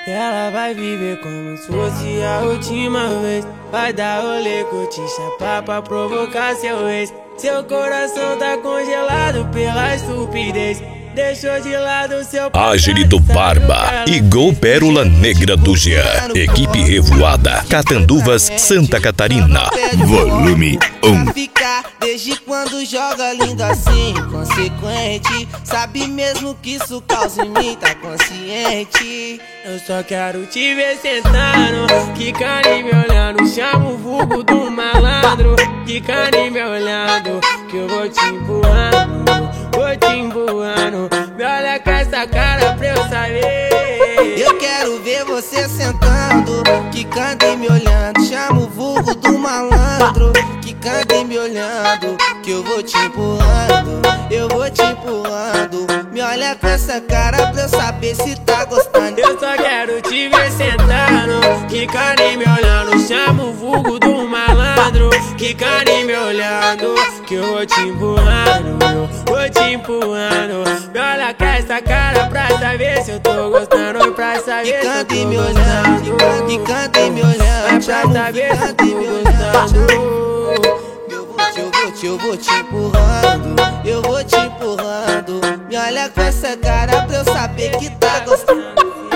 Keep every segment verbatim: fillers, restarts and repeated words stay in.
Ela vai viver como se fosse a última vez. Vai dar rolê, curtir, chapar pra provocar seu ex. Seu coração tá congelado pela estupidez. Deixou de lado seu Ágilido Barba e Gol Pérola Negra do Jean. Equipe Revoada, Catanduvas, Santa Catarina. Volume um. Ficar desde quando joga lindo assim, inconsequente. Sabe mesmo que isso causa em mim, tá consciente. Eu só quero te ver sentando, quicando e me olhando. Chama o vulgo do malandro, quicando e me olhando. Que eu vou te empurrando, vou te empurrando. Me olha com essa cara pra eu saber. Eu quero ver você sentando, quicando e me olhando. Chama o vulgo do malandro, quicando e me olhando. Que eu vou te empurrando, eu vou te empurrando. Me olha com essa cara pra eu saber se tá gostando. Eu só quero te ver sentando, quicando e me olhando. Chama o vulgo do malandro, quicando e me olhando. Que eu vou te empurrando, eu vou te empurrando. Me olha com essa cara pra saber se eu tô gostando. Ou pra saber se eu tô e me olhando, quicando e me olhando. Pra saber se eu tô gostando. Eu vou te, eu vou te empurrando, eu vou te empurrando. Me olha com essa cara pra eu saber que tá gostando.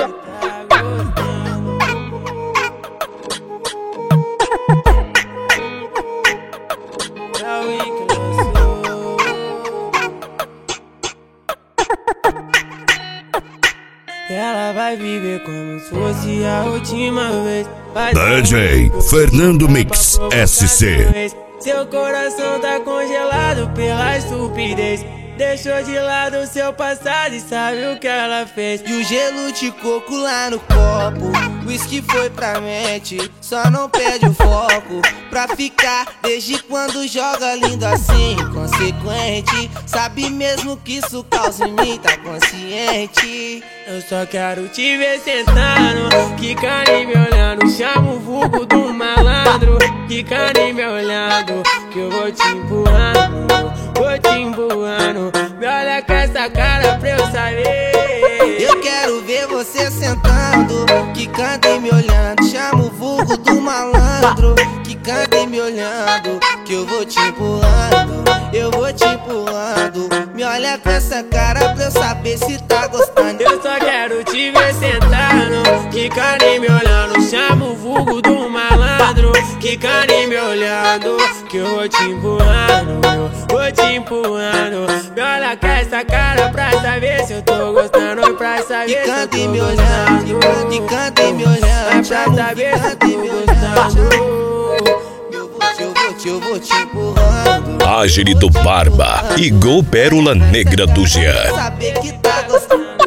Ela vai viver como se fosse a última vez. D J Fernando Mix S C. Seu coração tá congelado pela estupidez. Deixou de lado seu passado e sabe o que ela fez. E o gelo de coco lá no copo, whisky foi pra mente, só não perde o foco. Pra ficar desde quando joga lindo assim, inconsequente. Sabe mesmo que isso causa em mim, tá consciente. Eu só quero te ver sentando, quicando e me olhando. Chama o vulgo do malandro, quicando e me olhando. Que eu vou te empurrando, vou te empurrando. Me olha com essa cara pra eu saber. Eu quero ver você sentando, quicando e me olhando. Chama o vulgo do malandro, quicando e me olhando. Que eu vou te empurrando, eu vou te empurrando. Me olha com essa cara pra eu saber se tá gostando. Eu só quero te ver sentando, quicando e me olhando. Chama o vulgo do malandro, quicando e me olhando. Que eu vou te empurrando, eu vou te empurrando. Me olha com essa cara pra saber se eu tô gostando. Ou pra saber se eu tô e me olhando, quicando e me olhando. Pra saber se eu tô gostando. Eu vou te, eu vou te, eu vou te empurrando. Ágilido Barba e Gol Pérola Negra do Jean. Saber que tá gostando.